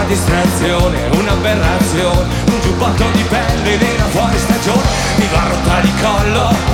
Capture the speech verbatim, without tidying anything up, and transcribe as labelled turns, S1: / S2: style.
S1: distrazione, un'aberrazione, un giubbotto di pelle nera fuori stagione, mi va rotta di collo,